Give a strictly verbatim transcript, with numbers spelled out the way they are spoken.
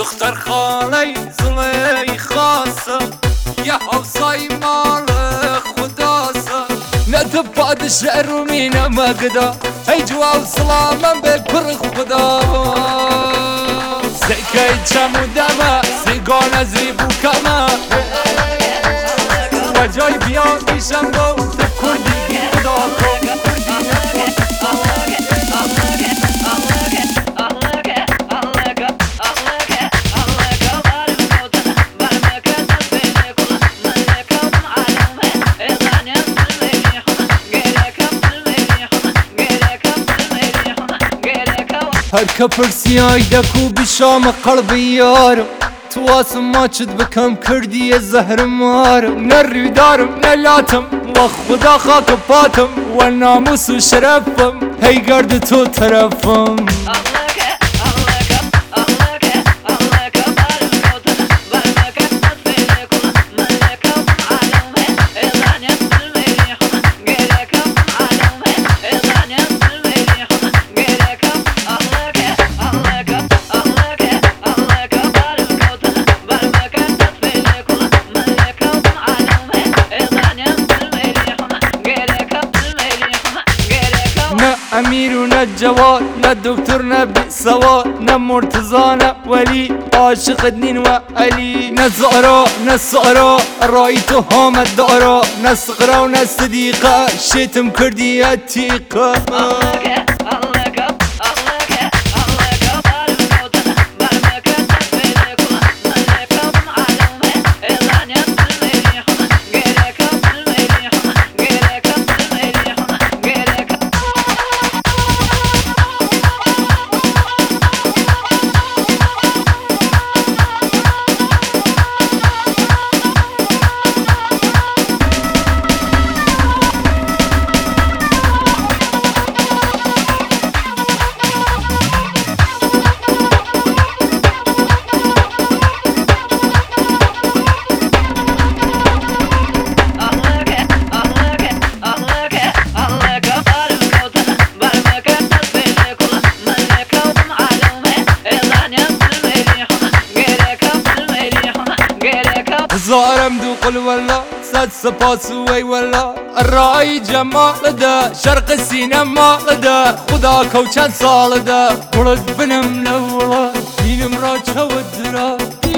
دختر خالی زلی خاصم یه حوصای مال خداسم ندب پادشاه رومی نمگدا ای جواب سلامم به پر خدا سکای چمو دمه سیگان زیبو کمه و جای بیان میشم گو تو کردی بی خدا کن هر كبرسياي دكو بشام قلبي يارم تواصم ما تشد بكم كردي الزهر مارم نري دارم نلاتم وخدا خاك باتم والناموس وشرفم هي قرد تو ترفم امیر و نه جواد نه دکتر نه بی سواد نه مرتضی نه ولی عاشق دین و علی نه زهرا نه سارا رای تو حامد دارا نه صغرا و نه صدیقه شیتم کردی عتیقه زارم دو قل ولا صد سپاس وی ولا الرأي جمال ده شرق سینما ده خدا کو چند سال ده ولد بنم لولا دینم را چود درا